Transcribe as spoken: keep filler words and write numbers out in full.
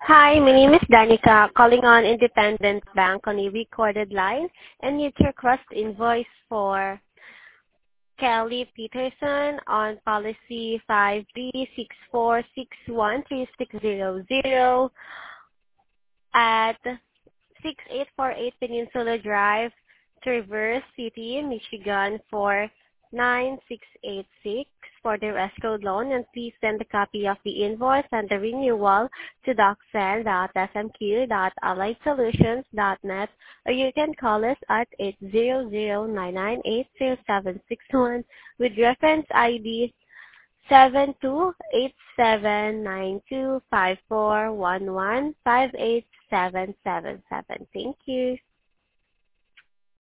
Hi, my name is Danica, calling on Independent Bank on a recorded line, and need to request invoice for Kelly Peterson on policy five three six four six one three six zero zero at six eight four eight Peninsula Drive, Traverse City, Michigan for nine six eight six for the escrow loan, and please send a copy of the invoice and the renewal to docsend dot s m q dot allied solutions dot net, or you can call us at eight zero zero nine nine eight zero seven six one with reference I D seven two eight seven nine two five four one one five eight seven seven seven. Thank you.